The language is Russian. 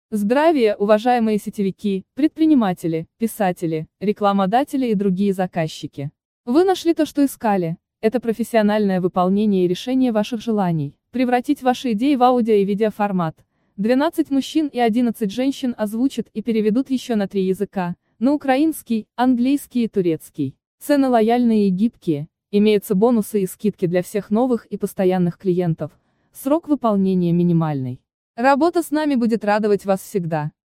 Здравия, уважаемые сетевики, предприниматели, писатели, рекламодатели и другие заказчики. Вы нашли то, что искали. Это профессиональное выполнение и решение ваших желаний. Превратить ваши идеи в аудио и видеоформат. 12 мужчин и 11 женщин озвучат и переведут еще на 3 языка, на украинский, английский и турецкий. Цены лояльные и гибкие, имеются бонусы и скидки для всех новых и постоянных клиентов. Срок выполнения минимальный. Работа с нами будет радовать вас всегда.